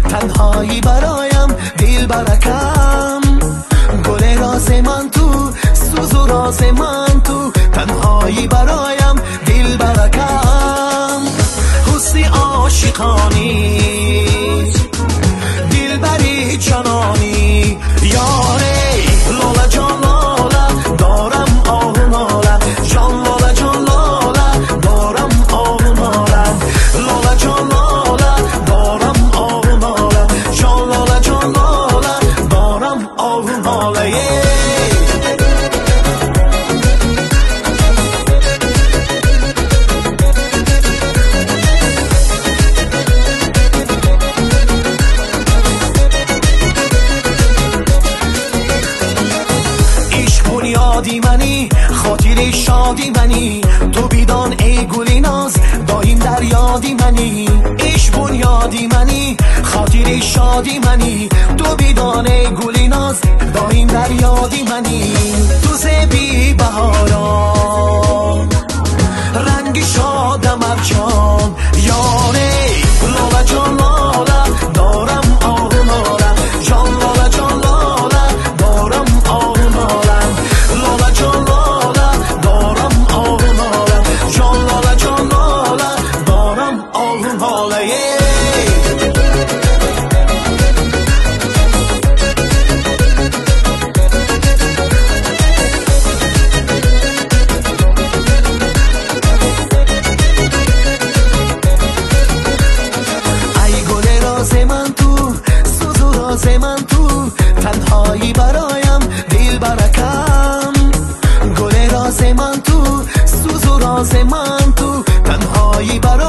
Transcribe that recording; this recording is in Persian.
تنهایی برایم دل برکم. گل راز من تو، سوز و راز من تو، تنهایی برایم دل برکم. حسن عاشقانی دل بری جانانی یاره لاله جان لاله دارم آه ناله جان لاله جان لاله دارم آه ناله لاله جان لاله دارم آه ناله جان لاله جان لاله دارم آه ناله. یادی منی خاطر شادی منی تو بیدان ای گلی ناز دایم در یادی منی. عشق بنیادی منی خاطر شادی منی تو بیدان ای گلی ناز دایم در یادی منی. تو زبی بهاران رنگ شادم ارجان یاره لاله جان لاله دارم آه ناله جان لاله جان لاله دارم آه ناله لاله جان لاله دارم آه ناله جان لاله جان لاله دارم آه ناله. من تو تنهایی برایم دل برکم. گل راز من تو، سوز و راز من تو، تنهایی برایم